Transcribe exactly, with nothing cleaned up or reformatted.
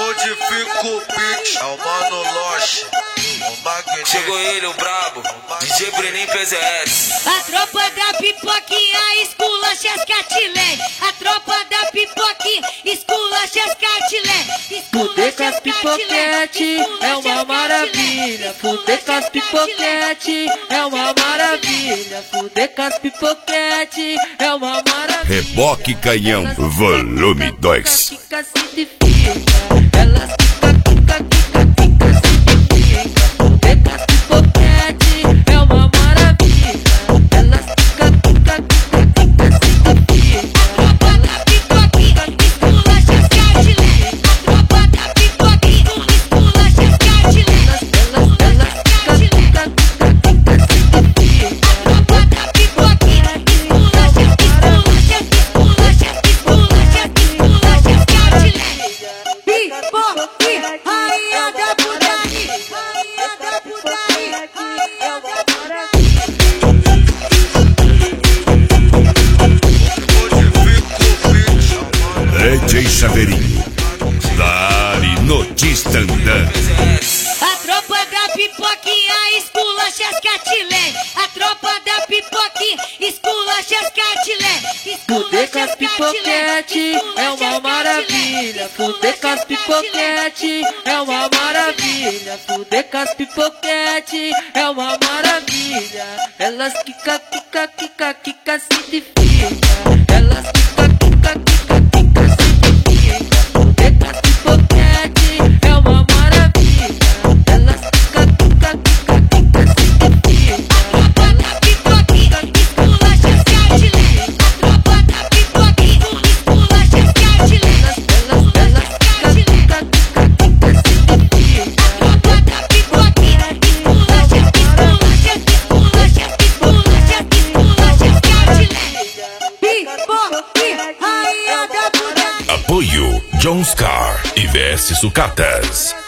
Modifica o beat, é o Mano Loche, o Magneto. Chegou ele, o brabo, D J Brenin P Z S. A tropa da pipoquinha esculacha as catilé. A tropa da pipoquinha esculacha as catilé. Fuder com as pipoquete é uma maravilha. Fuder com as pipoquete é uma maravilha. Fuder com as pipoquete é uma maravilha. Reboque Canhão, volume dois. Fica se fica, elas fica, fica, fica, fica se fica. Fuder com as pipoquete é uma maravilha. Elas fica, fica, fica, fica se fica. A tropa da pipoquinha esculacha as catilé. A tropa da pipoquinha esculacha as catilé. Elas, elas fica, fica, fica, fica se fica. A tropa da pipoquinha esculacha, esculacha, esculacha, esculacha, esculacha as catilé. Pipoquinha, rainha da putaria, rainha da putaria, rainha da putaria. Modifica o beat, é o Mano D J Chaveirinho, Dali Notícia Andando. A tropa da pipoquinha esculacha as catilé. A tropa da pipoquinha esculacha as catilé. Fuder com as pipoquete é uma maravilha. Fuder com as pipoquete é uma maravilha. Fuder com as pipoquete é uma maravilha. Elas quica, quica, quica, quica se fica. Elas quica, quica, quica, quica se fica. Fuder com as pipoquete é uma maravilha. Elas quica, quica, quica, quica se fica. A tropa da pipoquinha esculacha as catilé. A tropa da pipoquinha esculacha as catilé. Elas, elas quica, quica, quica, quica se fica. A tropa da pipoquinha esculacha, esculacha, esculacha, esculacha, esculacha as catilé. Pipoquinha, rainha da putaria. Apoio John Scar e V S Sucatas.